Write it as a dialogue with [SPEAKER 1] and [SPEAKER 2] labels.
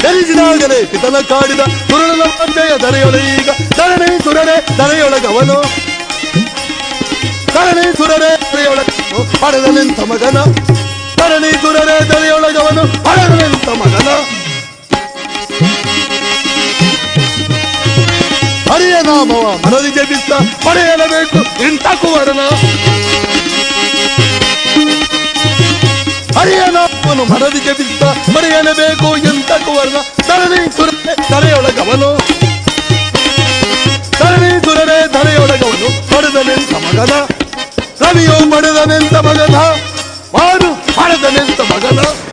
[SPEAKER 1] ಜನಿಸಿದಾಗಲೇ ಪಿತನ ಕಾಡಿದ ಸುರುಳನ ಮಂಡೆಯ ದರೆಯೊಳಗೀಗ ಧರಣಿ ಸುರರೆ ದರೆಯೊಳಗವನು ಧರಣಿ ಸುರರೆ ದರೆಯೊಳಗವನು ಪಡೆದನೆಂತ ಮಗನ ಧರಣಿ ಸುರರೆ ದರೆಯೊಳಗವನು ಪಡೆದನೆಂತ ಮಗನ ಹರಿಯ ನಾಮವ ಮನದಿ ಜಪಿಸ್ತ ಪಡೆಯಲೇಬೇಕು ಇಂಥ ಕುವರನ ಹರಿಯ ನಾಮವನ್ನು ಮನದಿ ಜಪಿಸ್ತ ಪಡೆಯಲೇಬೇಕು ಎಂಥ ಕುವರನ ಧರಣಿ ಸುರರೆ ಧರೆಯೊಳಗವನು ಧರಣಿ ಸುರರೆ ಧರೆಯೊಳಗವನು ಪಡೆದನೆಂತ ಮಗನ ರವಿಯು ಪಡೆದನೆಂತ ಮಗನ ಮಾರು ಪಡೆದನೆಂತ ಮಗನ